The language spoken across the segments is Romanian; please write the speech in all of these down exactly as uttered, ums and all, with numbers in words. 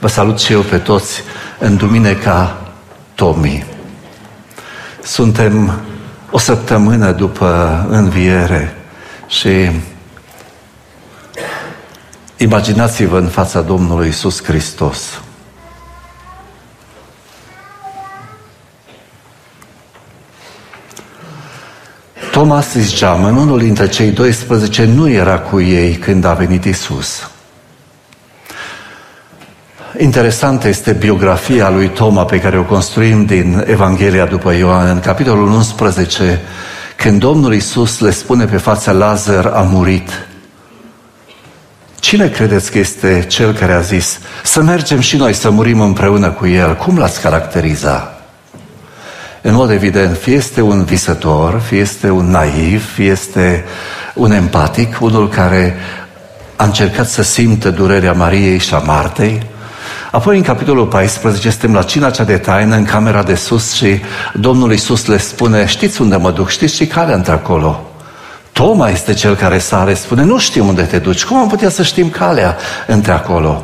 Vă salut și eu pe toți în Duminica Tomii. Suntem o săptămână după înviere și imaginați-vă în fața Domnului Iisus Hristos. Toma Sisgeamăn, unul dintre cei doisprezece, nu era cu ei când a venit Iisus. Interesantă este biografia lui Toma pe care o construim din Evanghelia după Ioan. În capitolul unsprezece, când Domnul Iisus le spune pe fața: Lazar a murit. Cine credeți că este cel care a zis: să mergem și noi să murim împreună cu el? Cum l-ați caracteriza? În mod evident, fie este un visător, fie este un naiv, fie este un empatic, unul care a încercat să simtă durerea Mariei și a Martei. Apoi, în capitolul paisprezece, suntem la cina cea de taină, în camera de sus, și Domnul Iisus le spune: știți unde mă duc, știți și calea într-acolo. Toma este cel care sare, spune: nu știm unde te duci, cum am putea să știm calea într-acolo?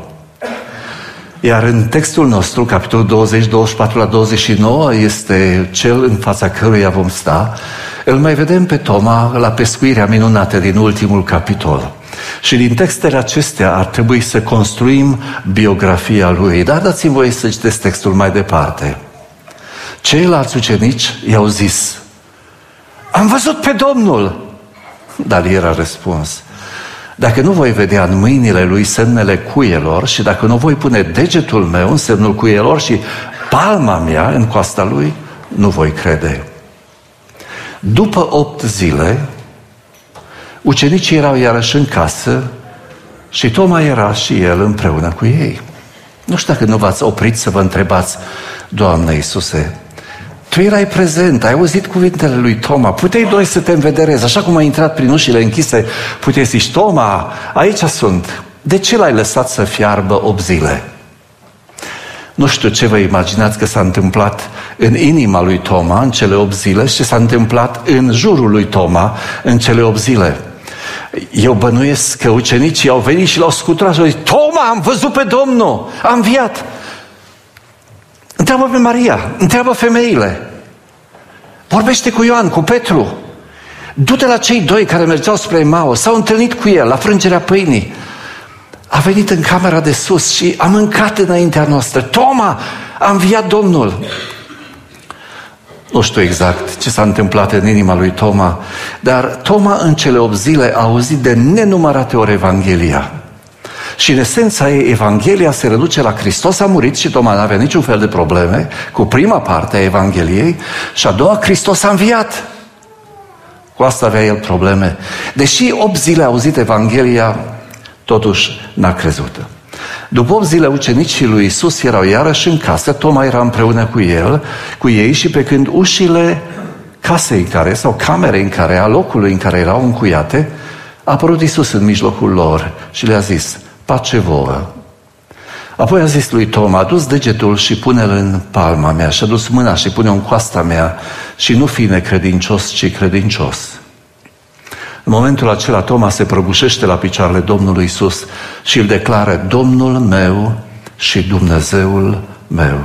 Iar în textul nostru, capitolul douăzeci, douăzeci și patru la douăzeci și nouă, este cel în fața căruia vom sta. Îl mai vedem pe Toma la pescuirea minunată din ultimul capitol. Și din textele acestea ar trebui să construim biografia lui. Dar dați-mi voie să citesc textul mai departe. Ceilalți ucenici i-au zis: am văzut pe Domnul! Dar el a răspuns: dacă nu voi vedea în mâinile lui semnele cuielor și dacă nu voi pune degetul meu în semnul cuielor și palma mea în coasta lui, nu voi crede. După opt zile, ucenicii erau iarăși în casă și Toma era și el împreună cu ei. Nu știu dacă nu v-ați oprit să vă întrebați: Doamne Iisuse, Tu erai prezent, ai auzit cuvintele lui Toma, puteai doi să te învederezi, așa cum ai intrat prin ușile închise, puteai să zici: Toma, aici sunt. De ce l-ai lăsat să fiarbă opt zile? Nu știu ce vă imaginați că s-a întâmplat în inima lui Toma în cele opt zile și ce s-a întâmplat în jurul lui Toma în cele opt zile. Eu bănuiesc că ucenicii au venit și l-au scuturat și au zis: Toma, am văzut pe Domnul, a înviat. Întreabă pe Maria, întreabă femeile, vorbește cu Ioan, cu Petru, du-te la cei doi care mergeau spre Emaus, s-au întâlnit cu el la frângerea pâinii, a venit în camera de sus și a mâncat înaintea noastră. Toma, a înviat Domnul. Nu știu exact ce s-a întâmplat în inima lui Toma, dar Toma în cele opt zile a auzit de nenumărate ori Evanghelia. Și în esența ei, Evanghelia se reduce la Hristos a murit și Toma nu avea niciun fel de probleme cu prima parte a Evangheliei, și a doua, Hristos a înviat. Cu asta avea el probleme. Deși opt zile a auzit Evanghelia, totuși n-a crezut. După opt zile, ucenicii lui Iisus erau iarăși în casă, Toma era împreună cu el, cu ei, și pe când ușile casei în care, sau camerei în care, a locului în care erau încuiate, a apărut Iisus în mijlocul lor și le-a zis: pace vouă. Apoi a zis lui Toma: adu-ți degetul și pune-l în palma mea, și adu-ți mâna și pune-o în coasta mea și nu fi necredincios, ci credincios. În momentul acela Toma se prăbușește la picioarele Domnului Iisus și îl declară: Domnul meu și Dumnezeul meu.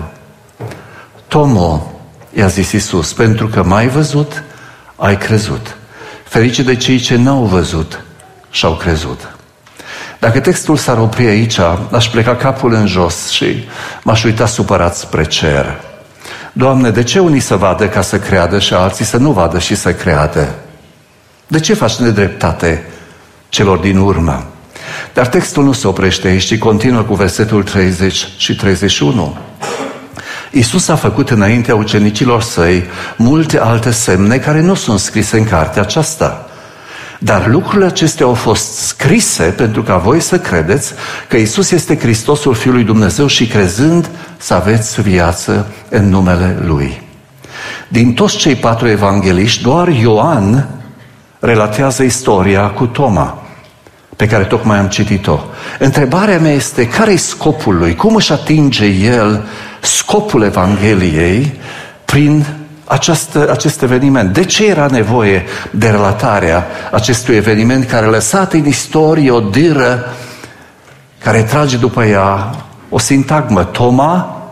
Tomo, i-a zis Iisus, pentru că m-ai văzut, ai crezut. Ferice de cei ce n-au văzut și au crezut. Dacă textul s-ar opri aici, aș pleca capul în jos și m-aș uita supărat spre cer. Doamne, de ce unii să vadă ca să creadă și alții să nu vadă și să creadă? De ce faci nedreptate celor din urmă? Dar textul nu se oprește aici, ci continuă cu versetul treizeci și treizeci și unu. Iisus a făcut înaintea ucenicilor săi multe alte semne care nu sunt scrise în cartea aceasta. Dar lucrurile acestea au fost scrise pentru ca voi să credeți că Iisus este Hristosul Fiul lui Dumnezeu și, crezând, să aveți viață în numele Lui. Din toți cei patru evangeliști, doar Ioan relatează istoria cu Toma, pe care tocmai am citit-o. Întrebarea mea este: care-i scopul lui? Cum își atinge el scopul Evangheliei prin această, acest eveniment? De ce era nevoie de relatarea acestui eveniment care a lăsat în istorie o dâră care trage după ea o sintagmă, Toma,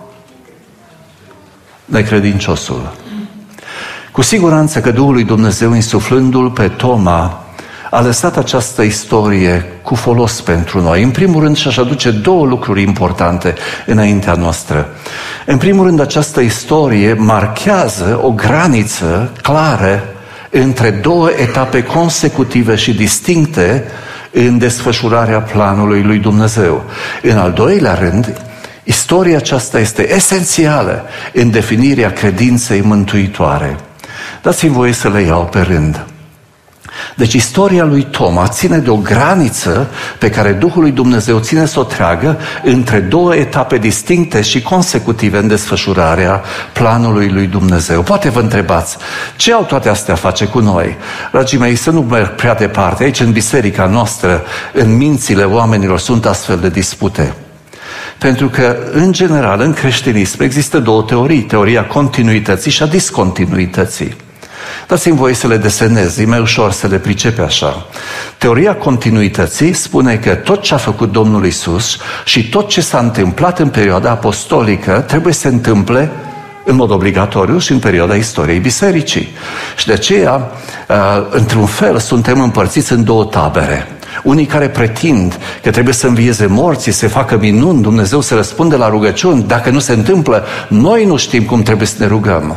necredinciosul. Cu siguranță că Duhul lui Dumnezeu, insuflându-l pe Toma, a lăsat această istorie cu folos pentru noi. În primul rând, și-aș aduce două lucruri importante înaintea noastră. În primul rând, această istorie marchează o graniță clară între două etape consecutive și distincte în desfășurarea planului lui Dumnezeu. În al doilea rând, istoria aceasta este esențială în definirea credinței mântuitoare. Dați-mi voie să le iau pe rând. Deci istoria lui Toma ține de o graniță pe care Duhul lui Dumnezeu ține să o treagă între două etape distincte și consecutive în desfășurarea planului lui Dumnezeu. Poate vă întrebați, ce au toate astea face cu noi? Dragii mei, să nu merg prea departe. Aici, în biserica noastră, în mințile oamenilor sunt astfel de dispute. Pentru că, în general, în creștinism există două teorii, teoria continuității și a discontinuității. Dați-mi voie să le desenez, e mai ușor să le pricepe așa. Teoria continuității spune că tot ce a făcut Domnul Iisus și tot ce s-a întâmplat în perioada apostolică trebuie să se întâmple în mod obligatoriu și în perioada istoriei bisericii. Și de aceea, într-un fel, suntem împărțiți în două tabere. Unii care pretind că trebuie să învieze morții, să facă minuni, Dumnezeu să răspunde la rugăciuni. Dacă nu se întâmplă, noi nu știm cum trebuie să ne rugăm.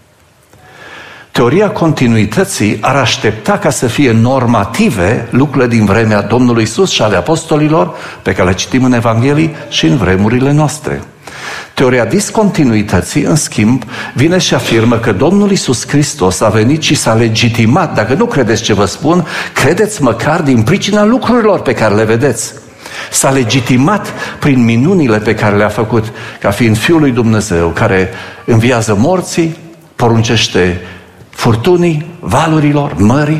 Teoria continuității ar aștepta ca să fie normative lucrurile din vremea Domnului Iisus și ale apostolilor, pe care le citim în Evanghelii și în vremurile noastre. Teoria discontinuității, în schimb, vine și afirmă că Domnul Iisus Hristos a venit și s-a legitimat. Dacă nu credeți ce vă spun, credeți măcar din pricina lucrurilor pe care le vedeți. S-a legitimat prin minunile pe care le-a făcut, ca fiind Fiul lui Dumnezeu, care înviază morții, poruncește furtunii, valurilor, mării.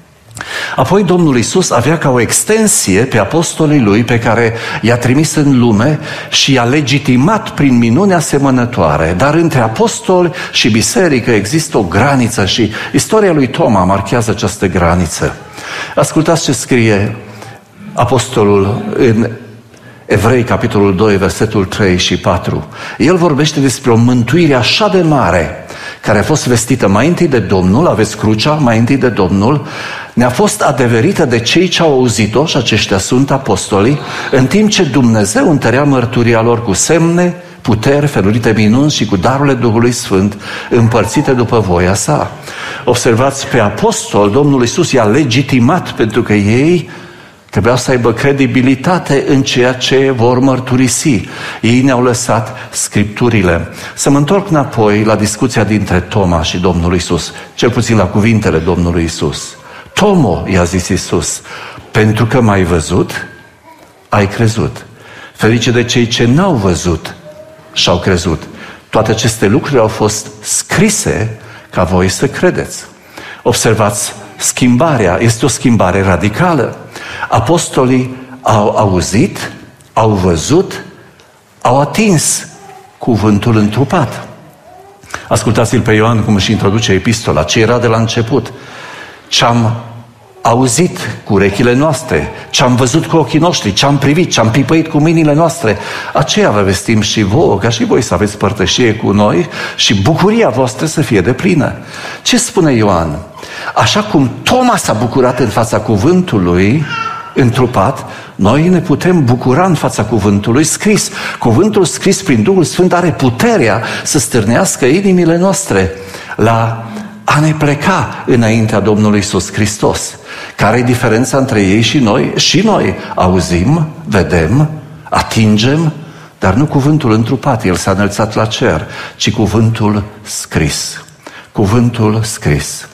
Apoi Domnul Iisus avea ca o extensie pe apostolii lui pe care i-a trimis în lume și i-a legitimat prin minuni asemănătoare. Dar între apostoli și biserică există o graniță și istoria lui Toma marchează această graniță. Ascultați ce scrie apostolul în Evrei, capitolul doi, versetul trei și patru. El vorbește despre o mântuire așa de mare, care a fost vestită mai întâi de Domnul, aveți crucea, mai întâi de Domnul, ne-a fost adeverită de cei ce au auzit-o, și aceștia sunt apostolii, în timp ce Dumnezeu întărea mărturia lor cu semne, puteri, felurite minuni și cu darurile Duhului Sfânt, împărțite după voia sa. Observați, pe apostol, Domnul Iisus i-a legitimat, pentru că ei trebuiau să aibă credibilitate în ceea ce vor mărturisi. Ei ne-au lăsat Scripturile. Să mă întorc înapoi la discuția dintre Toma și Domnul Iisus, cel puțin la cuvintele Domnului Iisus. Tomo, i-a zis Iisus, pentru că m-ai văzut, ai crezut. Ferice de cei ce n-au văzut și-au crezut. Toate aceste lucruri au fost scrise ca voi să credeți. Observați, schimbarea este o schimbare radicală. Apostolii au auzit, au văzut, au atins cuvântul întrupat. Ascultați-l pe Ioan cum își introduce epistola, ce era de la început. Ce-am auzit cu urechile noastre, ce-am văzut cu ochii noștri, ce-am privit, ce-am pipăit cu mâinile noastre, aceea vă vestim și vouă, ca și voi să aveți părtășie cu noi și bucuria voastră să fie deplină. Ce spune Ioan? Așa cum Toma s-a bucurat în fața cuvântului întrupat, noi ne putem bucura în fața cuvântului scris. Cuvântul scris prin Duhul Sfânt are puterea să stârnească inimile noastre la a ne pleca înaintea Domnului Iisus Hristos. Care e diferența între ei și noi? Și noi auzim, vedem, atingem, dar nu cuvântul întrupat, el s-a înălțat la cer, ci cuvântul scris. Cuvântul scris.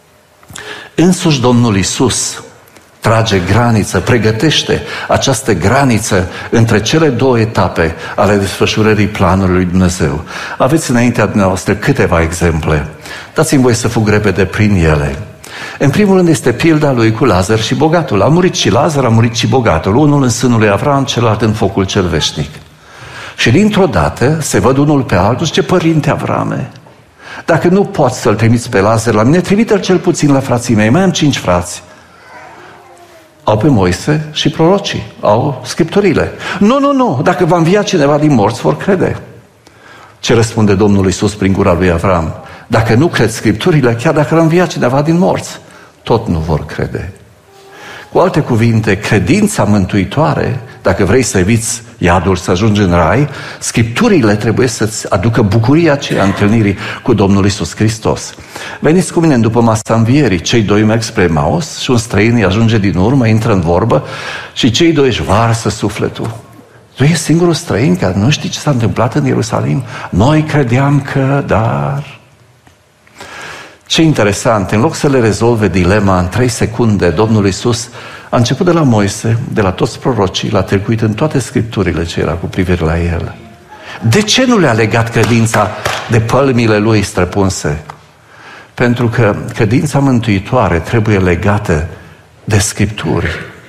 Însuși Domnul Iisus trage graniță, pregătește această graniță între cele două etape ale desfășurării planului lui Dumnezeu. Aveți înaintea dumneavoastră câteva exemple. Dați-mi voie să fug repede prin ele. În primul rând este pilda lui cu Lazar și bogatul. A murit și Lazar, a murit și bogatul. Unul în sânul lui Avram, celălalt în focul cel veșnic. Și dintr-o dată se văd unul pe altul și zice, părinte Avrame, dacă nu poți să-l trimiți pe Lazar la mine, trimite-l cel puțin la frații mei. Mai am cinci frați. Au pe Moise și prorocii, au Scripturile. Nu, nu, nu, dacă va învia cineva din morți, vor crede. Ce răspunde Domnul Iisus prin gura lui Avram? Dacă nu cred Scripturile, chiar dacă ar învia cineva din morți, tot nu vor crede. Cu alte cuvinte, credința mântuitoare, dacă vrei să eviți iadul, să ajungi în rai, Scripturile trebuie să-ți aducă bucuria aceea întâlnirii cu Domnul Iisus Hristos. Veniți cu mine după masa învierii, cei doi merg spre Emaus și un străin îi ajunge din urmă, intră în vorbă și cei doi își varsă sufletul. Tu ești singurul străin care nu știi ce s-a întâmplat în Ierusalim? Noi credeam că, dar... Ce interesant, în loc să le rezolve dilema în trei secunde, Domnul Iisus a început de la Moise, de la toți prorocii, l-a trecut în toate Scripturile ce era cu privire la el. De ce nu le-a legat credința de pălmile lui străpunse? Pentru că credința mântuitoare trebuie legată de Scripturi.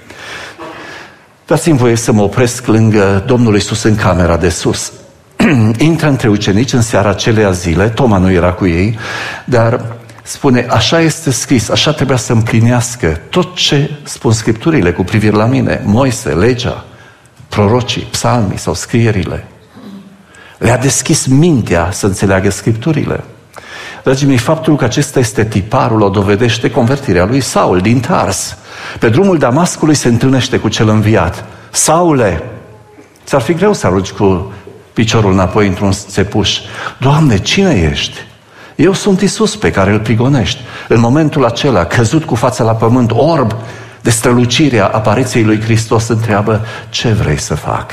Dați-mi voie să mă opresc lângă Domnul Iisus în camera de sus. Intră între ucenici în seara acelea zile, Toma nu era cu ei, dar spune, așa este scris, așa trebuia să împlinească tot ce spun Scripturile cu privire la mine, Moise, legea, prorocii, psalmii sau scrierile. Le-a deschis mintea să înțeleagă Scripturile. Dragii mei, faptul că acesta este tiparul o dovedește convertirea lui Saul din Tars. Pe drumul Damascului se întâlnește cu cel înviat. Saule, ți-ar fi greu să arunci cu piciorul înapoi într-un țepuș. Doamne, cine ești? Eu sunt Iisus pe care îl prigonești. În momentul acela, căzut cu fața la pământ, orb de strălucirea apariției lui Hristos, întreabă, ce vrei să fac?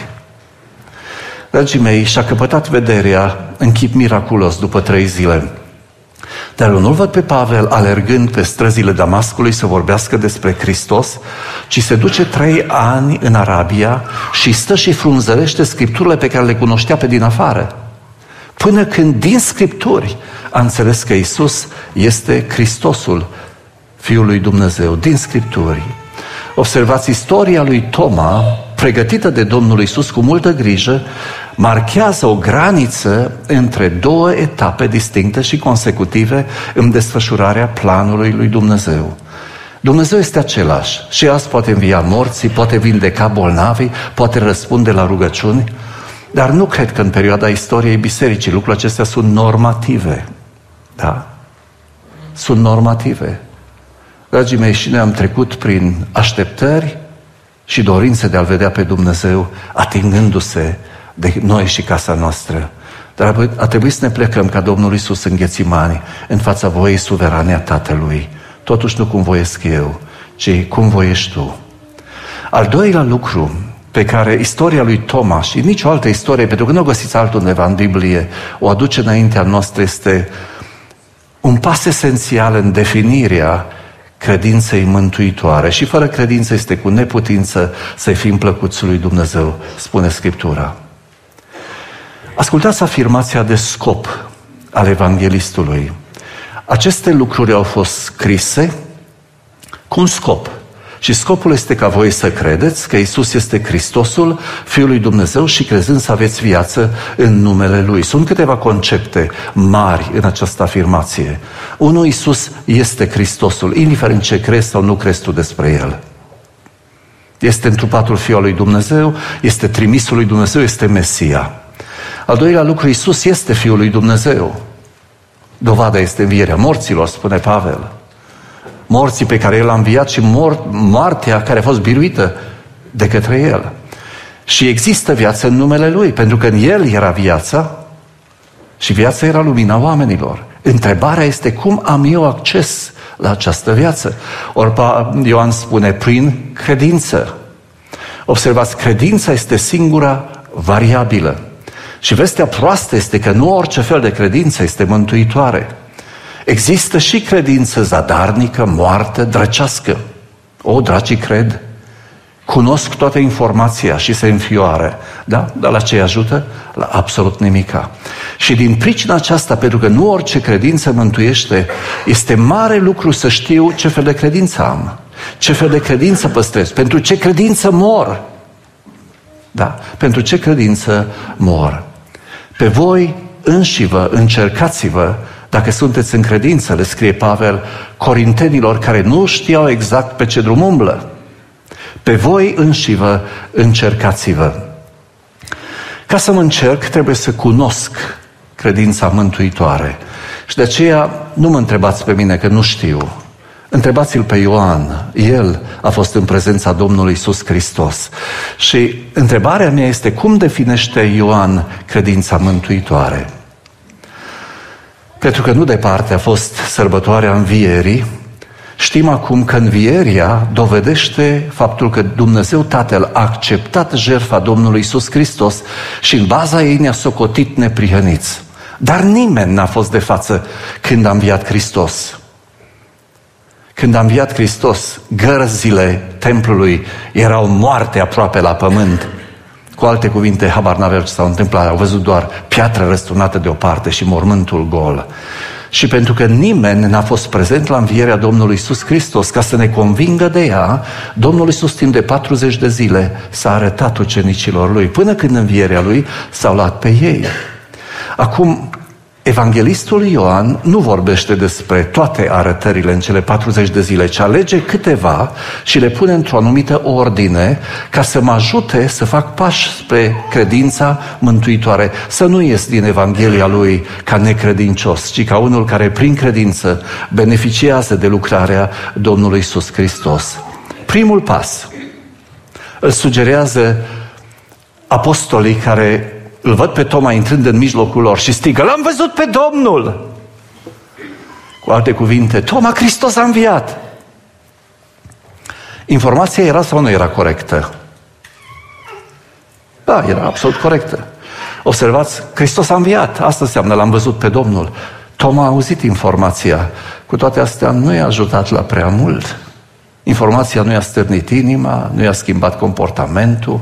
Dragii mei, și-a căpătat vederea în chip miraculos după trei zile. Dar eu nu-l văd pe Pavel alergând pe străzile Damascului să vorbească despre Hristos, ci se duce trei ani în Arabia și stă și frunzărește Scripturile pe care le cunoștea pe din afară. Până când din Scripturi a înțeles că Iisus este Hristosul, Fiul lui Dumnezeu, din Scripturi. Observați, istoria lui Toma, pregătită de Domnul Iisus cu multă grijă, marchează o graniță între două etape distincte și consecutive în desfășurarea planului lui Dumnezeu. Dumnezeu este același și azi poate învia morții, poate vindeca bolnavii, poate răspunde la rugăciuni, dar nu cred că în perioada istoriei bisericii lucrurile acestea sunt normative. Da? Sunt normative. Dragii mei, și noi am trecut prin așteptări și dorințe de a-L vedea pe Dumnezeu atingându-se de noi și casa noastră. Dar a trebuit să ne plecăm ca Domnul Iisus în Ghețimani, în fața voii suverane a Tatălui. Totuși nu cum voiesc eu, ci cum voiești tu. Al doilea lucru pe care istoria lui Toma și nicio altă istorie, pentru că nu o găsiți altundeva în Biblie, o aduce înaintea noastră, este un pas esențial în definirea credinței mântuitoare. Și fără credință este cu neputință să-i fim plăcuți lui Dumnezeu, spune Scriptura. Ascultați afirmația de scop al evanghelistului. Aceste lucruri au fost scrise cu un scop. Și scopul este ca voi să credeți că Iisus este Hristosul, Fiul lui Dumnezeu, și crezând să aveți viață în numele Lui. Sunt câteva concepte mari în această afirmație. Unu, Iisus este Hristosul, indiferent ce crezi sau nu crezi tu despre El. Este întrupatul Fiul lui Dumnezeu, este trimisul lui Dumnezeu, este Mesia. Al doilea lucru, Iisus este Fiul lui Dumnezeu. Dovada este învierea morților, spune Pavel. Morții pe care El a înviat și mor- moartea care a fost biruită de către El. Și există viață în numele Lui, pentru că în El era viața și viața era lumina oamenilor. Întrebarea este cum am eu acces la această viață? Ori Ioan spune, prin credință. Observați, credința este singura variabilă. Și vestea proastă este că nu orice fel de credință este mântuitoare. Există și credință zadarnică, moartă, drăcească. O, dracii cred, cunosc toată informația și se înfioară. Da? Dar la ce ajută? La absolut nimica. Și din pricina aceasta, pentru că nu orice credință mântuiește, este mare lucru să știu ce fel de credință am. Ce fel de credință păstrez. Pentru ce credință mor. Da? Pentru ce credință mor. Pe voi înșivă, încercați-vă, dacă sunteți în credință, le scrie Pavel Corintenilor care nu știau exact pe ce drum umblă. Pe voi înșivă încercați-vă. Ca să mă încerc, trebuie să cunosc credința mântuitoare. Și de aceea nu mă întrebați pe mine, că nu știu. Întrebați-l pe Ioan. El a fost în prezența Domnului Iisus Hristos. Și întrebarea mea este, cum definește Ioan credința mântuitoare? Pentru că nu departe a fost sărbătoarea Învierii. Știm acum că Învierea dovedește faptul că Dumnezeu Tatăl a acceptat jertfa Domnului Iisus Hristos și în baza ei ne-a socotit neprihăniți. Dar nimeni n-a fost de față când a înviat Hristos. Când a înviat Hristos, gărzile templului erau moarte aproape la pământ. Cu alte cuvinte, habar n-aveau ce s-a întâmplat, au văzut doar piatră răsturnată deoparte și mormântul gol. Și pentru că nimeni n-a fost prezent la învierea Domnului Iisus Hristos ca să ne convingă de ea, Domnul Iisus timp de patruzeci de zile s-a arătat ucenicilor lui, până când învierea lui s-au luat pe ei. Acum, evanghelistul Ioan nu vorbește despre toate arătările în cele patruzeci de zile, ci alege câteva și le pune într-o anumită ordine ca să mă ajute să fac pași spre credința mântuitoare, să nu ies din Evanghelia lui ca necredincios, ci ca unul care prin credință beneficiază de lucrarea Domnului Iisus Hristos. Primul pas îl sugerează apostolii care îl văd pe Toma intrând în mijlocul lor și strigă, l-am văzut pe Domnul! Cu alte cuvinte, Toma, Hristos a înviat! Informația era sau nu era corectă? Da, era absolut corectă. Observați, Hristos a înviat. Asta înseamnă, l-am văzut pe Domnul. Toma a auzit informația. Cu toate astea nu i-a ajutat la prea mult. Informația nu i-a stârnit inima, nu i-a schimbat comportamentul.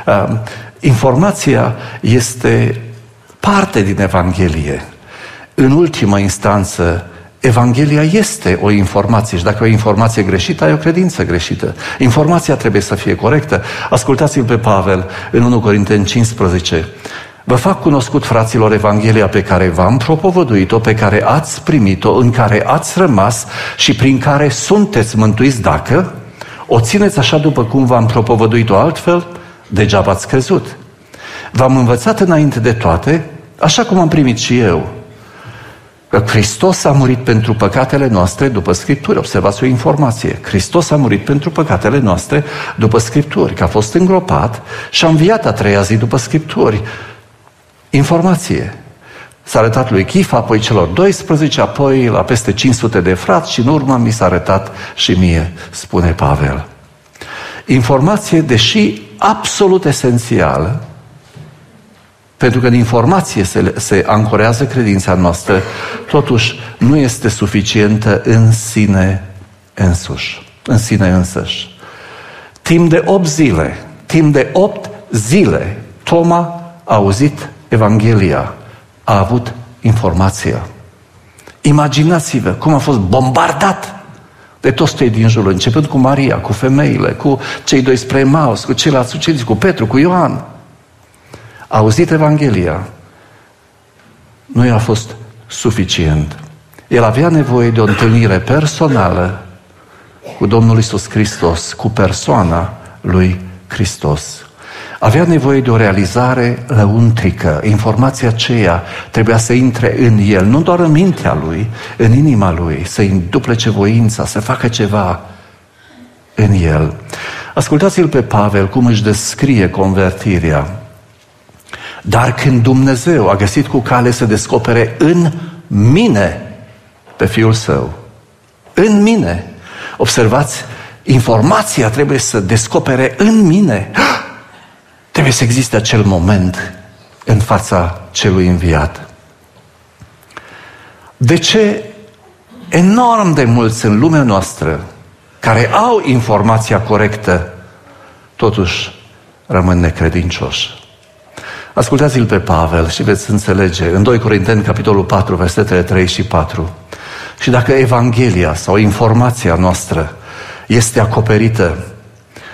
Informația este parte din Evanghelie. În ultimă instanță, Evanghelia este o informație și dacă e o informație greșită, ai o credință greșită. Informația trebuie să fie corectă. Ascultați-l pe Pavel în unu Corinteni cincisprezece. Vă fac cunoscut, fraților, Evanghelia pe care v-am propovăduit-o, pe care ați primit-o, în care ați rămas și prin care sunteți mântuiți dacă o țineți așa după cum v-am propovăduit-o, altfel degeaba ați crezut. V-am învățat înainte de toate, așa cum am primit și eu, că Hristos a murit pentru păcatele noastre după Scripturi. Observați o informație. Hristos a murit pentru păcatele noastre după Scripturi, că a fost îngropat și a înviat a treia zi după Scripturi. Informație. S-a arătat lui Chifa, apoi celor doisprezece, apoi la peste cinci sute de frați și în urmă mi s-a arătat și mie, spune Pavel. Informație, deși absolut esențială, pentru că în informație se, se ancorează credința noastră, totuși nu este suficientă în sine însuși, în sine însăși. Timp de opt zile, timp de opt zile, Toma a auzit Evanghelia, a avut informația. Imaginați-vă cum a fost bombardat de toți cei din jur, începând cu Maria, cu femeile, cu cei doi spre Emaus, cu ceilalți ucenici, cu Petru, cu Ioan. A auzit Evanghelia. Nu i-a fost suficient. El avea nevoie de o întâlnire personală cu Domnul Iisus Hristos, cu persoana lui Hristos. Avea nevoie de o realizare lăuntrică. Informația aceea trebuia să intre în el, nu doar în mintea lui, în inima lui, să-i înduplece voința, să facă ceva în el. Ascultați-l pe Pavel cum își descrie convertirea. Dar când Dumnezeu a găsit cu cale să descopere în mine pe Fiul Său, în mine, observați, informația trebuie să descopere în mine. Trebuie să existe acel moment în fața celui înviat. De ce enorm de mulți în lumea noastră care au informația corectă, totuși rămân necredincioși? Ascultați-l pe Pavel și veți înțelege în doi Corinteni, capitolul patru, versetele trei și patru. Și dacă Evanghelia sau informația noastră este acoperită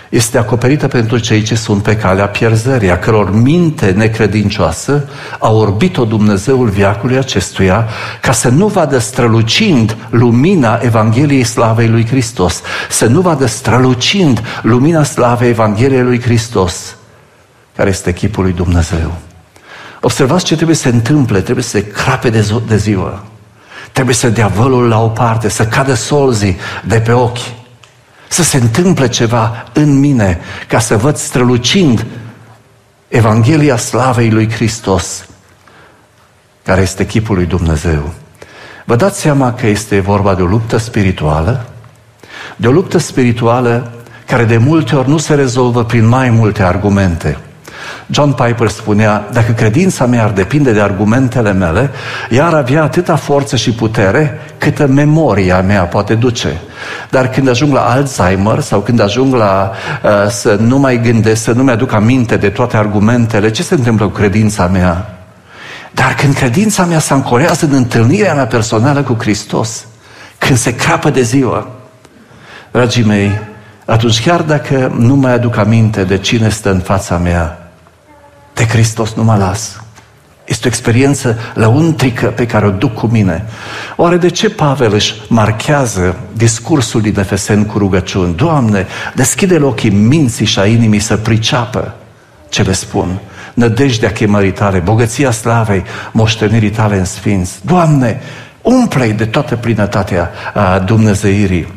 este acoperită pentru cei ce sunt pe calea pierzării, a căror minte necredincioasă a orbit-o Dumnezeul veacului acestuia, ca să nu vadă strălucind lumina Evangheliei slavei lui Hristos, să nu vadă strălucind lumina slavei Evangheliei lui Hristos, care este chipul lui Dumnezeu. Observați ce trebuie să se întâmple, trebuie să se crape de, zi- de ziua, trebuie să dea vălul la o parte, să cadă solzii de pe ochi, să se întâmple ceva în mine, ca să văd strălucind Evanghelia slavei lui Hristos, care este chipul lui Dumnezeu. Vă dați seama că este vorba de o luptă spirituală, de o luptă spirituală care de multe ori nu se rezolvă prin mai multe argumente. John Piper spunea, dacă credința mea ar depinde de argumentele mele, ea ar avea atâta forță și putere câtă memoria mea poate duce. Dar când ajung la Alzheimer sau când ajung la uh, să nu mai gândesc, să nu mi-aduc aminte de toate argumentele, ce se întâmplă cu credința mea? Dar când credința mea se ancorează în întâlnirea mea personală cu Hristos, când se crapă de ziua, dragii mei, atunci chiar dacă nu mai aduc aminte de cine stă în fața mea, de Hristos nu mă las. Este o experiență lăuntrică pe care o duc cu mine. Oare de ce Pavel își marchează discursul din Efeseni cu rugăciuni? Doamne, deschide-le ochii minții și a inimii să priceapă ce le spun. Nădejdea chemării tale, bogăția slavei, moștenirii tale în sfinți. Doamne, umple-i de toată plinătatea a dumnezeirii.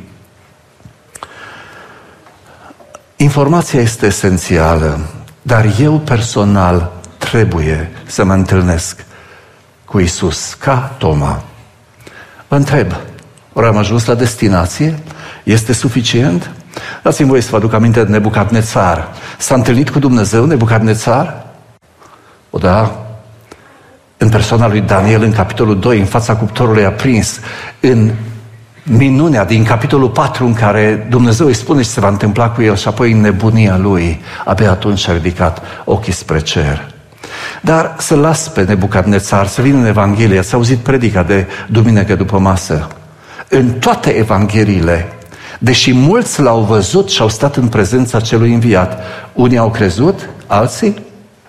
Informația este esențială, dar eu personal trebuie să mă întâlnesc cu Iisus, ca Toma. Vă întreb, ori am ajuns la destinație? Este suficient? Dați-mi voie să vă aduc aminte de Nebucadnețar. S-a întâlnit cu Dumnezeu Nebucadnețar? O, da. În persoana lui Daniel, în capitolul doi, în fața cuptorului aprins, în minunea din capitolul patru în care Dumnezeu îi spune ce se va întâmpla cu el și apoi în nebunia lui, abia atunci a ridicat ochii spre cer. Dar să las pe Nebucadnețar să vină în Evanghelie. Ați auzit predica de duminică după masă. În toate Evangheliile, deși mulți l-au văzut și au stat în prezența celui înviat, unii au crezut, alții,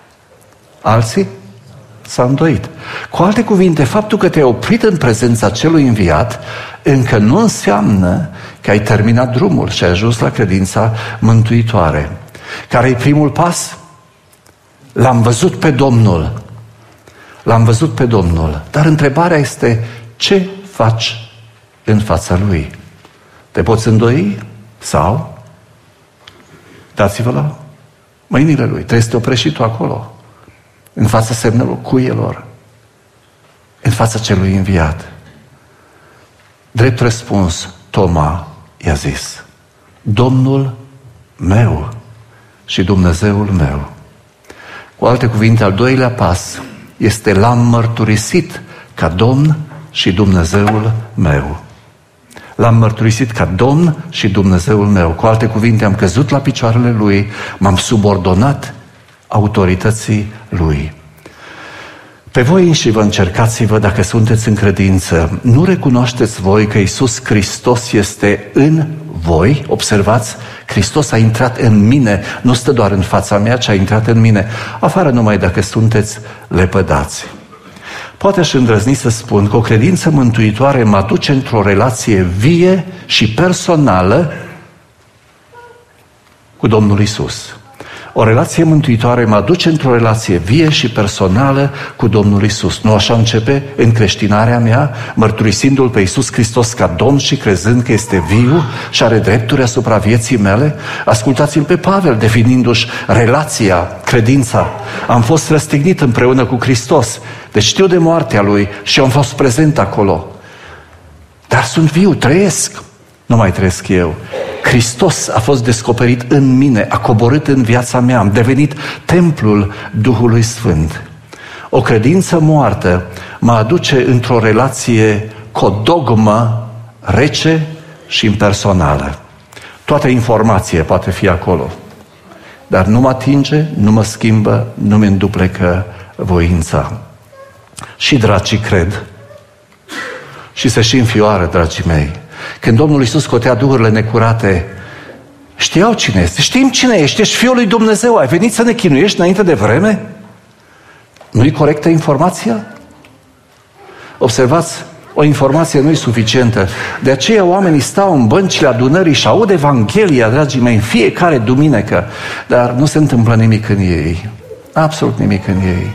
alții s-au îndoit. Cu alte cuvinte, faptul că te-ai oprit în prezența celui înviat încă nu înseamnă că ai terminat drumul și ai ajuns la credința mântuitoare. Care e primul pas? L-am văzut pe Domnul. L-am văzut pe Domnul. Dar întrebarea este, ce faci în fața Lui? Te poți îndoi? Sau? Dați-vă la mâinile Lui. Trebuie să te oprești și tu acolo. În fața semnelor cuielor. În fața celui înviat. Drept răspuns, Toma i-a zis, Domnul meu și Dumnezeul meu. Cu alte cuvinte, al doilea pas este l-am mărturisit ca Domn și Dumnezeul meu. L-am mărturisit ca Domn și Dumnezeul meu. Cu alte cuvinte, am căzut la picioarele Lui, m-am subordonat autorității Lui. Pe voi înși vă încercați-vă dacă sunteți în credință. Nu recunoașteți voi că Iisus Hristos este în voi? Observați, Hristos a intrat în mine, nu stă doar în fața mea, ci a intrat în mine, afară numai dacă sunteți lepădați. Poate aș îndrăzni să spun că o credință mântuitoare mă aduce într-o relație vie și personală cu Domnul Iisus. O relație mântuitoare mă aduce într-o relație vie și personală cu Domnul Iisus. Nu așa începe încreștinarea mea, mărturisindu-L pe Iisus Hristos ca Domn și crezând că este viu și are drepturi asupra vieții mele? Ascultați-l pe Pavel, definindu-și relația, credința. Am fost răstignit împreună cu Hristos, deci știu de moartea Lui și am fost prezent acolo. Dar sunt viu, trăiesc. Nu mai trăiesc eu. Hristos a fost descoperit în mine, a coborât în viața mea, am devenit templul Duhului Sfânt. O credință moartă mă aduce într-o relație cu o dogmă rece și impersonală. Toată informația poate fi acolo, dar nu mă atinge, nu mă schimbă, nu mi înduplecă voința. Și dracii cred și se și înfioară, dragii mei. Când Domnul Iisus scotea duhurile necurate Știau cine este. Știm cine ești. Ești Fiul lui Dumnezeu. Ai venit să ne chinuiești înainte de vreme? Nu-i corectă informația? Observați, o informație nu e suficientă. De aceea oamenii stau în băncile adunării și aud Evanghelia, dragii mei, în fiecare duminică, dar nu se întâmplă nimic în ei. Absolut nimic în ei.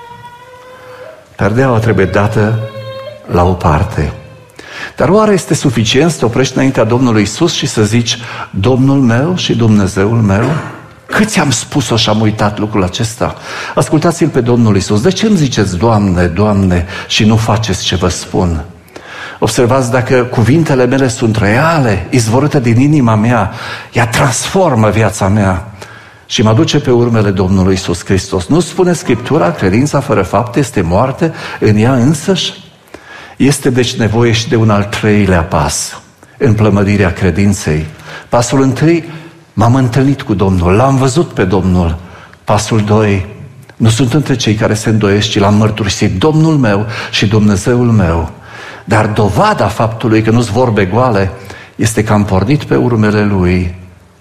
Perdeaua trebuie dată la o parte. Dar oare este suficient să te oprești înaintea Domnului Iisus și să zici: Domnul meu și Dumnezeul meu? Câți am spus-o și am uitat lucrul acesta? Ascultați-L pe Domnul Iisus. De ce îmi ziceți Doamne, Doamne, și nu faceți ce vă spun? Observați, dacă cuvintele mele sunt reale, izvorâte din inima mea, ea transformă viața mea și mă duce pe urmele Domnului Iisus Hristos. Nu spune Scriptura, credința fără fapte este moarte în ea însăși? Este deci nevoie și de un al treilea pas în plămădirea credinței. Pasul întâi: m-am întâlnit cu Domnul, l-am văzut pe Domnul. Pasul doi: nu sunt între cei care se îndoiesc, ci l-am mărturisit, Domnul meu și Dumnezeul meu. Dar dovada faptului că nu-s vorbe goale este că am pornit pe urmele Lui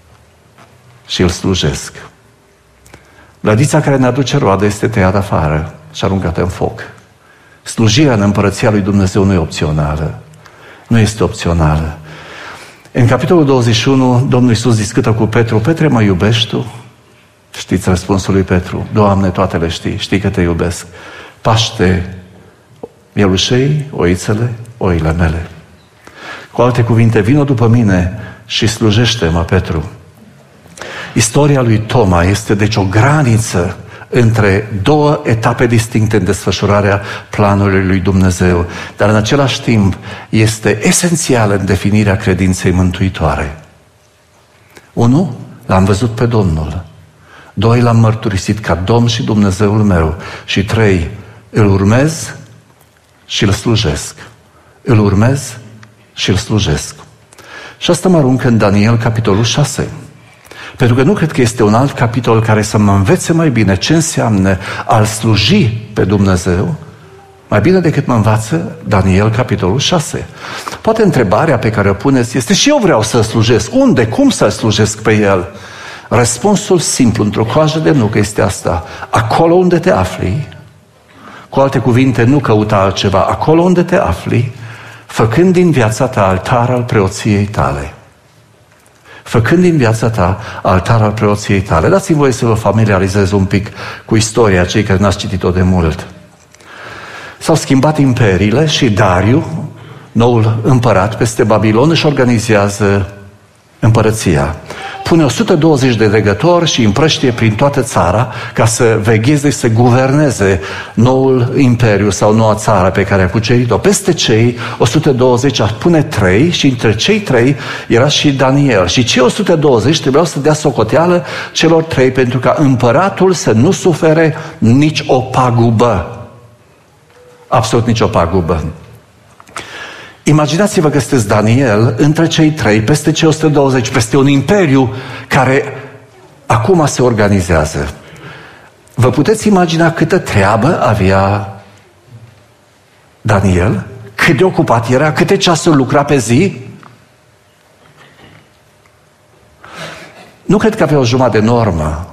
și îl slujesc. Lădița care ne aduce roadă este tăiată afară și aruncată în foc. Slujirea în Împărăția lui Dumnezeu nu e opțională. Nu este opțională. În capitolul douăzeci și unu, Domnul Iisus discută cu Petru: Petre, mă iubești tu? Știți răspunsul lui Petru: Doamne, toate le știi, știi că te iubesc. Paște mielușei, oițele, oile mele. Cu alte cuvinte, vină după mine și slujește-mă, Petru. Istoria lui Toma este deci o graniță între două etape distincte în desfășurarea planului lui Dumnezeu, dar în același timp este esențială în definirea credinței mântuitoare. Unu, l-am văzut pe Domnul. Doi, l-am mărturisit ca Domn și Dumnezeul meu. Și trei, îl urmez și îl slujesc. Îl urmez și îl slujesc. Și asta mă aruncă în Daniel, capitolul șase. Pentru că nu cred că este un alt capitol care să mă învețe mai bine ce înseamnă a-L sluji pe Dumnezeu, mai bine decât mă învață Daniel, capitolul șase. Poate întrebarea pe care o puneți este: și eu vreau să-L slujesc. Unde? Cum să-L slujesc pe El? Răspunsul simplu, într-o coajă de nucă, este asta: acolo unde te afli. Cu alte cuvinte, nu căuta altceva. Acolo unde te afli, făcând din viața ta altar al preoției tale. Făcând din viața ta altar al preoției tale. Dați-mi voie să vă familiarizez un pic cu istoria, cei care n-ați citit-o de mult. S-au schimbat imperiile și Dariu, noul împărat peste Babilon, își organizează împărăția. Pune o sută douăzeci de dregători și împrăștie prin toată țara ca să vegheze și să guverneze noul imperiu sau noua țară pe care a cucerit-o. Peste cei o sută douăzeci pune trei și între cei trei era și Daniel. Și cei o sută douăzeci trebuiau să dea socoteală celor trei pentru ca împăratul să nu sufere nici o pagubă. Absolut nici o pagubă. Imaginați-vă că sunteți Daniel între cei trei, peste cei o sută douăzeci, peste un imperiu care acum se organizează. Vă puteți imagina câtă treabă avea Daniel? Cât de ocupat era? Câte ceasuri lucra pe zi? Nu cred că avea o jumătate de normă.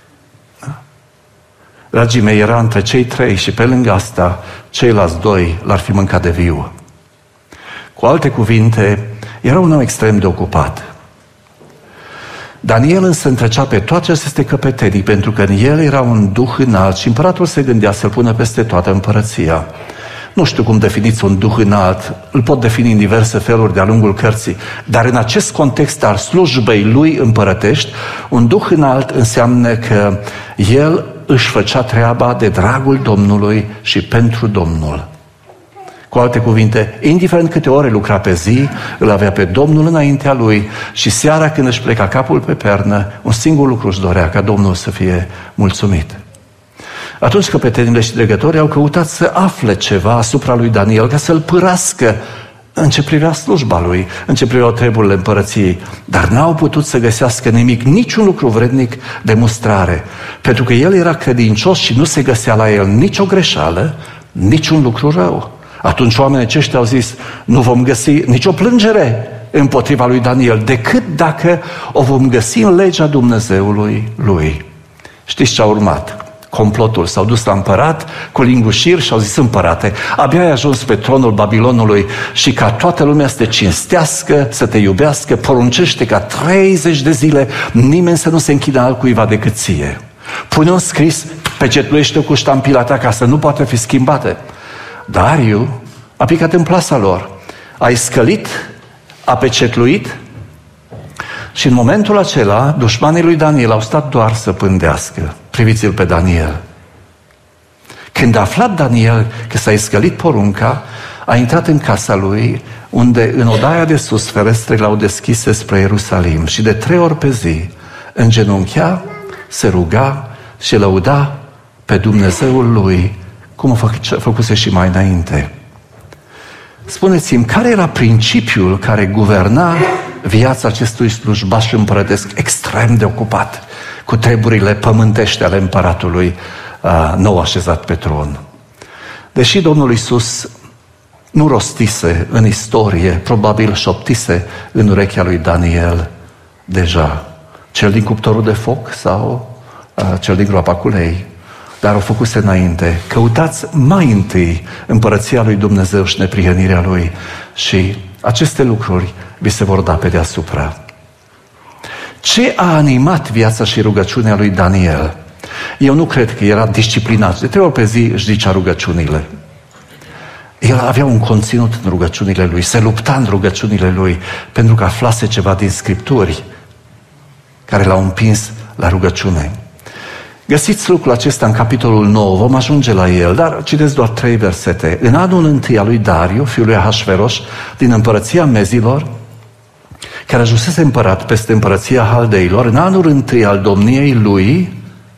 Dragii mei, era între cei trei și pe lângă asta ceilalți doi l-ar fi mâncat de viu. Cu alte cuvinte, era un om extrem de ocupat. Daniel însă întrecea pe toate aceste căpetenii, pentru că în el era un duh înalt și împăratul se gândea să-l pună peste toată împărăția. Nu știu cum definiți un duh înalt, îl pot defini în diverse feluri de-a lungul cărții, dar în acest context al slujbei lui împărătești, un duh înalt înseamnă că el își făcea treaba de dragul Domnului și pentru Domnul. Cu alte cuvinte, indiferent câte ore lucra pe zi, îl avea pe Domnul înaintea lui și seara când își pleca capul pe pernă, un singur lucru își dorea: ca Domnul să fie mulțumit. Atunci căpetenile și dregătorii au căutat să afle ceva asupra lui Daniel ca să-l pârască în ce privea slujba lui, în ce priveau treburile împărăției, dar n-au putut să găsească nimic, niciun lucru vrednic de mustrare, pentru că el era credincios și nu se găsea la el nicio greșeală, niciun lucru rău. Atunci oamenii aceștia au zis: nu vom găsi nicio plângere împotriva lui Daniel decât dacă o vom găsi în legea Dumnezeului lui. Știți ce a urmat? Complotul. S-au dus la împărat cu lingușiri și au zis: împărate, abia ai ajuns pe tronul Babilonului și ca toată lumea să te cinstească, să te iubească, poruncește ca treizeci de zile nimeni să nu se închină altcuiva decât ție. Pune un scris, pecetluiește-o cu ștampila ta ca să nu poată fi schimbate. Dariu a picat în plasa lor. A iscălit, a pecetluit și în momentul acela dușmanii lui Daniel au stat doar să pândească. Priviți-l pe Daniel. Când a aflat Daniel că s-a iscălit porunca, a intrat în casa lui, unde în odaia de sus ferestrele au deschise spre Ierusalim și de trei ori pe zi îngenunchea, se ruga și lăuda pe Dumnezeul lui, cum a făcuse și mai înainte. Spuneți-mi, care era principiul care guverna viața acestui slujbaș împărătesc extrem de ocupat cu treburile pământești ale împăratului uh, nou așezat pe tron? Deși Domnul Iisus nu rostise în istorie, probabil șoptise în urechea lui Daniel deja, cel din cuptorul de foc sau uh, cel din groapa cu lei, dar o făcuse înainte. Căutați mai întâi împărăția lui Dumnezeu și neprihănirea lui și aceste lucruri vi se vor da pe deasupra. Ce a animat viața și rugăciunea lui Daniel? Eu nu cred că era disciplinat. De trei ori pe zi își zicea rugăciunile. El avea un conținut în rugăciunile lui, se lupta în rugăciunile lui, pentru că aflase ceva din Scripturi care l-au împins la rugăciune. Găsiți lucrul acesta în capitolul nouă, vom ajunge la el, dar citeți doar trei versete. În anul întâi al lui Dariu, fiul lui Ahasveros, din împărăția Mezilor, care ajunsese împărat peste împărăția Haldeilor, în anul întâi al domniei lui,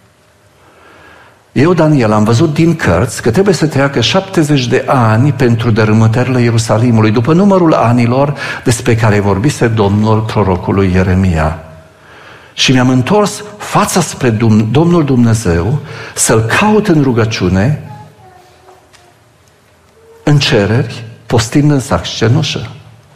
eu, Daniel, am văzut din cărți că trebuie să treacă șaptezeci de ani pentru dărâmătările Ierusalimului, după numărul anilor despre care vorbise Domnul prorocului Ieremia. Și mi-am întors fața spre Domnul Dumnezeu să-L caut în rugăciune, în cereri, postind în sac și cenușă.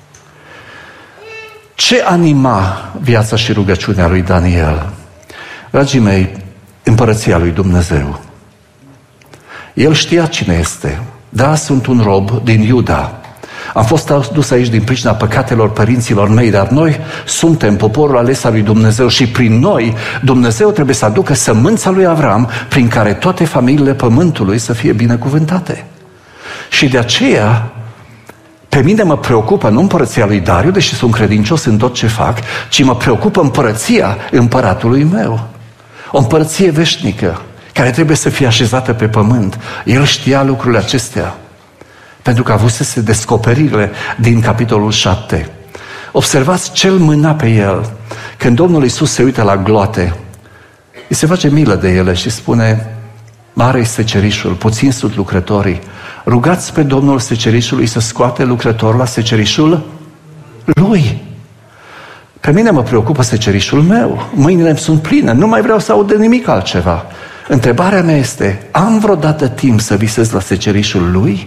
Ce anima viața și rugăciunea lui Daniel? Dragii mei, împărăția lui Dumnezeu. El știa cine este. Da, sunt un rob din Iuda. Am fost dus aici din pricina păcatelor părinților mei, dar noi suntem poporul ales al lui Dumnezeu și prin noi Dumnezeu trebuie să aducă sămânța lui Avram, prin care toate familiile pământului să fie binecuvântate. Și de aceea pe mine mă preocupă nu împărăția lui Dariu, deși sunt credincios în tot ce fac, ci mă preocupă împărăția împăratului meu. O împărăție veșnică, care trebuie să fie așezată pe pământ. El știa lucrurile acestea, pentru că avusese descoperirile din capitolul șapte. Observați ce îl mâna pe el. Când Domnul Iisus se uită la gloate, îi se face milă de ele și spune: mare este secerișul, puțin sunt lucrătorii. Rugați pe Domnul secerișului să scoate lucrători la secerișul lui. Pe mine mă preocupă secerișul meu. Mâinile sunt pline, nu mai vreau să aud de nimic altceva. Întrebarea mea este: am vreodată timp să visez la secerișul lui?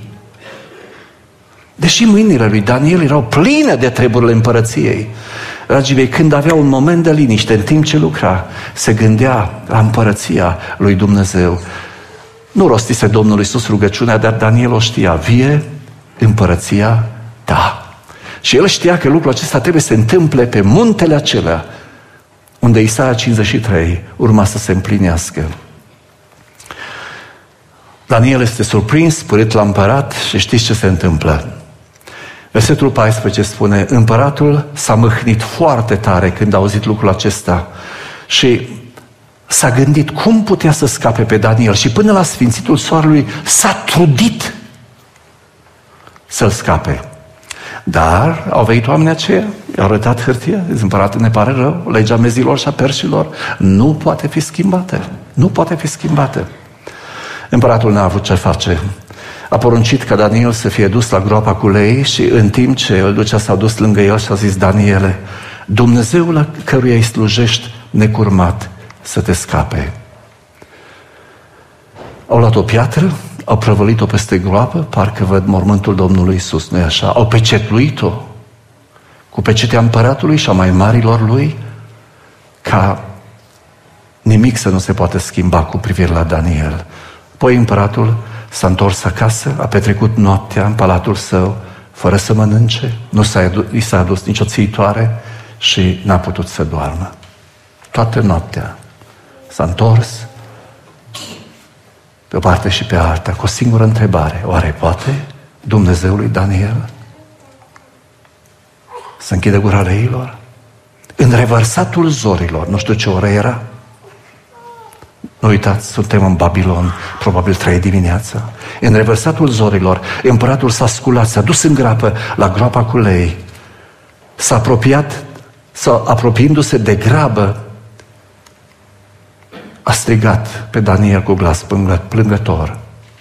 Deși mâinile lui Daniel erau pline de treburile împărăției, dragii mei, când avea un moment de liniște în timp ce lucra, se gândea la împărăția lui Dumnezeu. Nu rostise Domnul Iisus rugăciunea, dar Daniel o știa: vie împărăția ta. Și el știa că lucrul acesta trebuie să se întâmple pe muntele acela unde Isaia cincizeci și trei urma să se împlinească. Daniel este surprins, spărit la împărat și știți ce se întâmplă. Versetul paisprezece spune: împăratul s-a mâhnit foarte tare când a auzit lucrul acesta și s-a gândit cum putea să scape pe Daniel și până la sfințitul soarelui s-a trudit să-l scape. Dar au venit oamenii aceia, i-au arătat hârtie, zic: împărate, ne pare rău, legea Mezilor și a Perșilor nu poate fi schimbată. Nu poate fi schimbată. Împăratul n-a avut ce face. A poruncit ca Daniel să fie dus la groapa cu lei și în timp ce îl ducea s-a dus lângă el și a zis: Daniele, Dumnezeul la căruia îi slujești necurmat să te scape. Au luat o piatră, au prăvălit-o peste groapă, parcă văd mormântul Domnului Iisus, nu-i așa? Au pecetluit-o cu pecetea împăratului și a mai marilor lui, ca nimic să nu se poată schimba cu privire la Daniel. Apoi împăratul s-a întors acasă, a petrecut noaptea în palatul său, fără să mănânce, nu s-a adus, i s-a adus nicio țiitoare și n-a putut să doarmă. Toată noaptea s-a întors pe o parte și pe alta, cu o singură întrebare: oare poate Dumnezeul lui Daniel să închidă gura leilor? În revărsatul zorilor, nu știu ce oră era, nu uitați, suntem în Babilon, probabil trei dimineața. În revărsatul zorilor, împăratul s-a sculat, s-a dus în grapă la groapa cu lei, s-a apropiat, s-a apropiindu-se de grabă, a strigat pe Daniel cu glas plângător: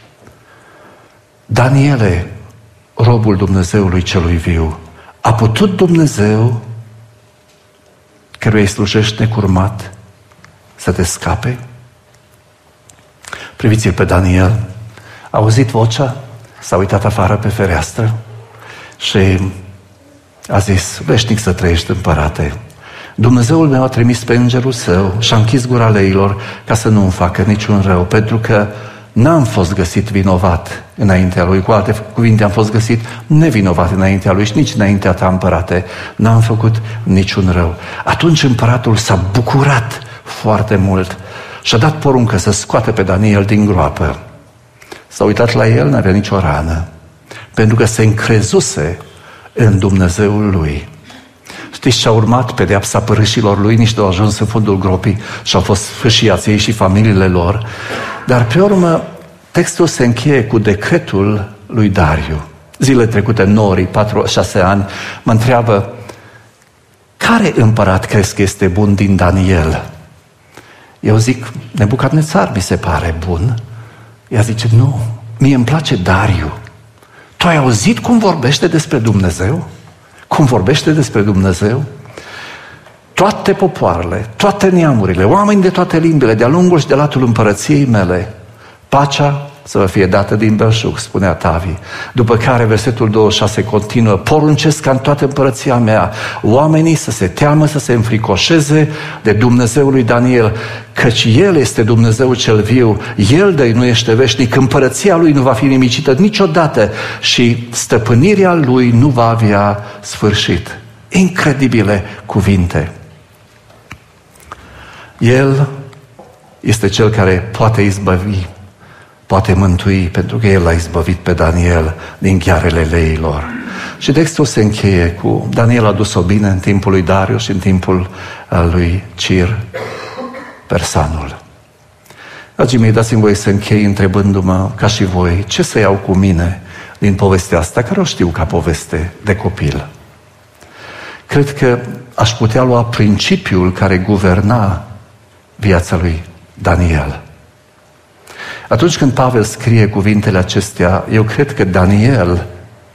Daniele, robul Dumnezeului celui viu, a putut Dumnezeu, căruia îi slujești necurmat, să te scape? Priviți-l pe Daniel, a auzit vocea, s-a uitat afară pe fereastră și a zis: veșnic să trăiești, împărate. Dumnezeul meu a trimis pe îngerul său și a închis gura leilor ca să nu îmi facă niciun rău, pentru că n-am fost găsit vinovat înaintea lui. Cu alte cuvinte, am fost găsit nevinovat înaintea lui și nici înaintea ta, împărate. N-am făcut niciun rău. Atunci împăratul s-a bucurat foarte mult și a dat poruncă să scoată pe Daniel din groapă. S-a uitat la el, n-avea nicio rană, pentru că se încrezuse în Dumnezeul lui. Știți ce a urmat? Pedeapsa părâșilor lui, nici au ajuns în fundul gropii și au fost sfâșiați ei și familiile lor. Dar pe urmă, textul se încheie cu decretul lui Dariu. Zile trecute, norii, patru, șase ani, mă întreabă: care împărat crezi că este bun din Daniel? Eu zic: Nebucadnețar mi se pare bun. Ea zice: nu, mie îmi place Dariu. Tu ai auzit cum vorbește despre Dumnezeu? Cum vorbește despre Dumnezeu? Toate popoarele, toate neamurile, oameni de toate limbile, de-a lungul și de latul împărăției mele, pacea să vă fie dată din belșug, spunea Tavi. După care versetul douăzeci și șase continuă: poruncesc ca în toată împărăția mea oamenii să se teamă, să se înfricoșeze de Dumnezeul lui Daniel, căci El este Dumnezeul cel viu, El dăinuiește veșnic, împărăția Lui nu va fi nimicită niciodată și stăpânirea Lui nu va avea sfârșit. Incredibile cuvinte. El este Cel care poate izbăvi, poate mântui, pentru că El l-a izbăvit pe Daniel din ghearele leilor. Și textul se încheie cu: Daniel a dus-o bine în timpul lui Dariu și în timpul lui Cir, persanul. Dragii mei, dați-mi voie să închei întrebându-mă, ca și voi, ce să iau cu mine din povestea asta, care o știu ca poveste de copil. Cred că aș putea lua principiul care guverna viața lui Daniel. Atunci când Pavel scrie cuvintele acestea, eu cred că Daniel,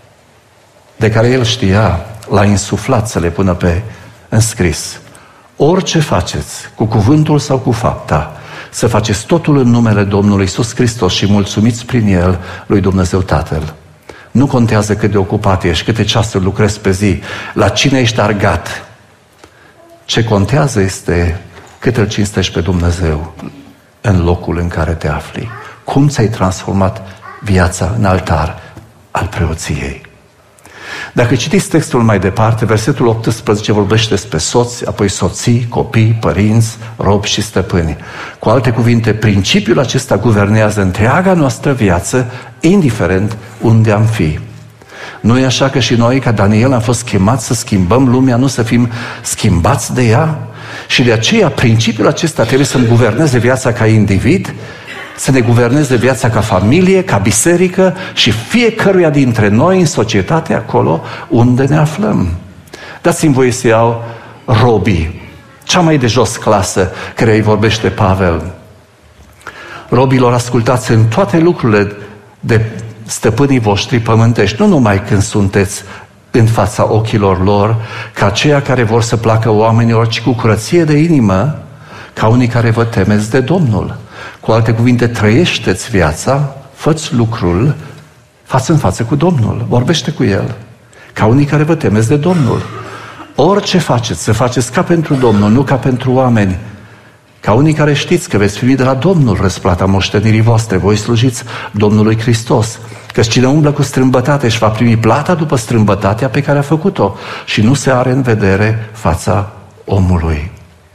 de care el știa, l-a insuflat să le pună pe înscris. Orice faceți, cu cuvântul sau cu fapta, să faceți totul în numele Domnului Iisus Hristos și mulțumiți prin El lui Dumnezeu Tatăl. Nu contează cât de ocupat ești, câte ceasuri lucrezi pe zi, la cine ești argat. Ce contează este cât îl cinstești pe Dumnezeu în locul în care te afli. Cum ți-ai transformat viața în altar al preoției. Dacă citiți textul mai departe, versetul optsprezece vorbește despre soți, apoi soții, copii, părinți, robi și stăpâni. Cu alte cuvinte, principiul acesta guvernează întreaga noastră viață, indiferent unde am fi. Nu e așa că și noi, ca Daniel, am fost chemați să schimbăm lumea, nu să fim schimbați de ea? Și de aceea principiul acesta trebuie să-mi guverneze viața ca individ, să ne guverneze viața ca familie, ca biserică și fiecăruia dintre noi în societate, acolo unde ne aflăm. Dați-mi voie să iau robii, cea mai de jos clasă care îi vorbește Pavel. Robilor, ascultați în toate lucrurile de stăpânii voștri pământești, nu numai când sunteți în fața ochilor lor, ca aceia care vor să placă oamenilor, ci cu curăție de inimă, ca unii care vă temeți de Domnul. Cu alte cuvinte, trăiește-ți viața, fă-ți lucrul față în față cu Domnul, vorbește cu El, ca unii care vă temeți de Domnul. Orice faceți, să faceți ca pentru Domnul, nu ca pentru oameni. Ca unii care știți că veți primi de la Domnul răsplata moștenirii voastre. Voi slujiți Domnului Hristos. Căci cine umblă cu strâmbătate își va primi plata după strâmbătatea pe care a făcut-o și nu se are în vedere fața omului.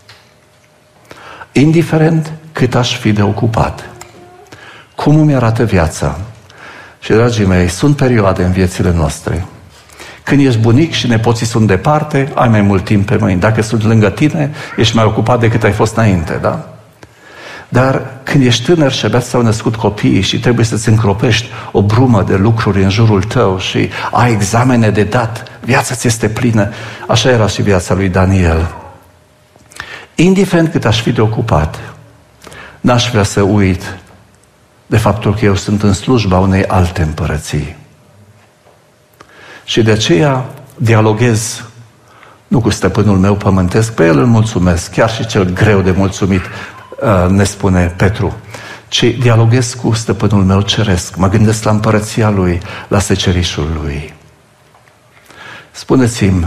Indiferent cât aș fi de ocupat, cum îmi arată viața. Și, dragii mei, sunt perioade în viețile noastre. Când ești bunic și nepoții sunt departe, ai mai mult timp pe mâini. Dacă sunt lângă tine, ești mai ocupat decât ai fost înainte, da? Dar când ești tânăr și abia ți-au născut copiii și trebuie să-ți încropești o brumă de lucruri în jurul tău și ai examene de dat, viața ți este plină. Așa era și viața lui Daniel. Indiferent cât aș fi de ocupat, n-aș vrea să uit de faptul că eu sunt în slujba unei alte împărății. Și de aceea dialoghez nu cu stăpânul meu pământesc, pe el îl mulțumesc, chiar și cel greu de mulțumit, ne spune Petru, ci dialoghez cu stăpânul meu ceresc, mă gândesc la împărăția lui, la secerișul lui. Spuneți-mi,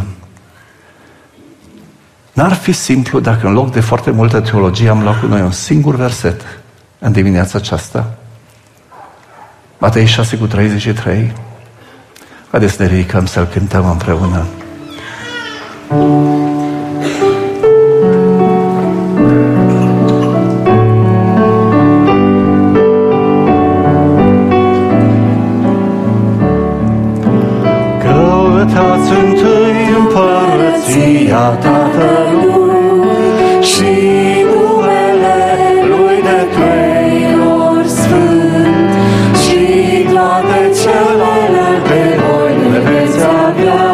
n-ar fi simplu dacă în loc de foarte multă teologie am luat cu noi un singur verset în dimineața aceasta? Matei șase cu treizeci și trei. Haideți să ne ridicăm să-l cântăm împreună. Căutați întâi împărăția Tatălui și numele Lui de trei ori sfânt și toate celelalte voi le veți avea.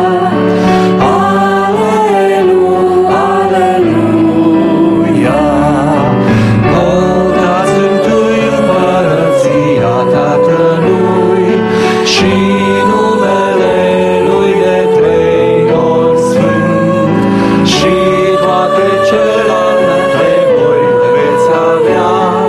Aleluia, aleluia. Căutați întâi împărăția Tatălui și numele Lui de trei ori sfânt și toate celelalte voi le veți avea.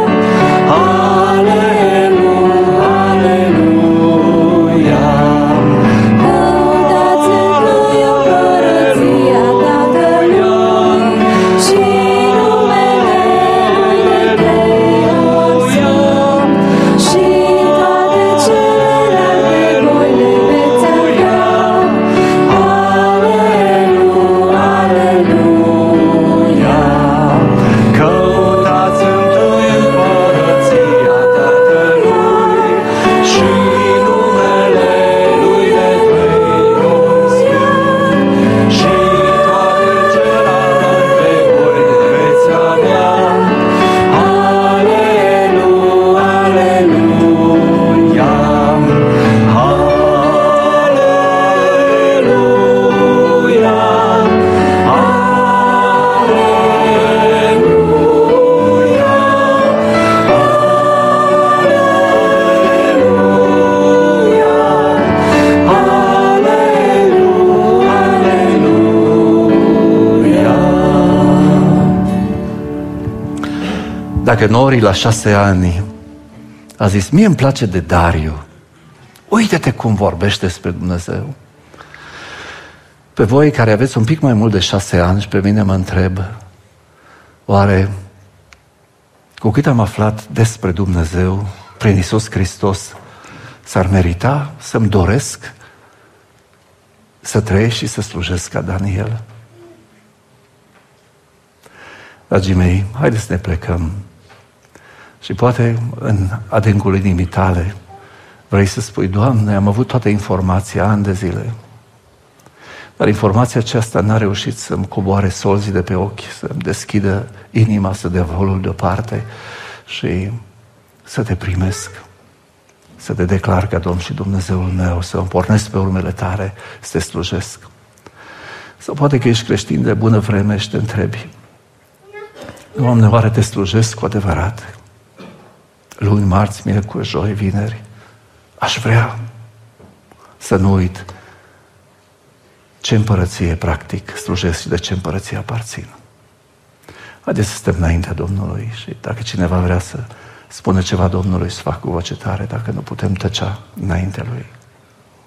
Aleluia, aleluia. Căutați întâi împărăția Tatălui și numele Lui de trei ori sfânt și toate celelalte voi le veți avea. Aleluia, aleluia. Căutați întâi împărăția Tatălui și numele Lui de trei ori sfânt și toate celelalte voi le veți avea. Aleluia, aleluia. Aleluia. Dacă Nori la șase ani a zis, mie îmi place de Dariu, uite-te cum vorbește despre Dumnezeu. Pe voi care aveți un pic mai mult de șase ani și pe mine mă întreb, oare cu cât am aflat despre Dumnezeu prin Iisus Hristos, s-ar merita să-mi doresc să trăiesc și să slujesc ca Daniel? Dragii mei, haideți să ne plecăm. Și poate în adâncul inimii tale vrei să spui, Doamne, am avut toată informația ani de zile, dar informația aceasta n-a reușit să-mi coboare solzii de pe ochi, să-mi deschidă inima, să dea volul deoparte și să te primesc, să te declar ca Domn și Dumnezeul meu, să îmi pornesc pe urmele tale, să te slujesc. Sau poate că ești creștin de bună vreme și te întrebi, Doamne, oare te slujesc cu adevărat? Luni, marți, miercuri, joi, vineri. Aș vrea să nu uit ce împărăție, practic, slujesc și de ce împărăție aparțin. Haideți să stăm înaintea Domnului și dacă cineva vrea să spună ceva Domnului, să facă cu voce tare, dacă nu putem tăcea înaintea Lui.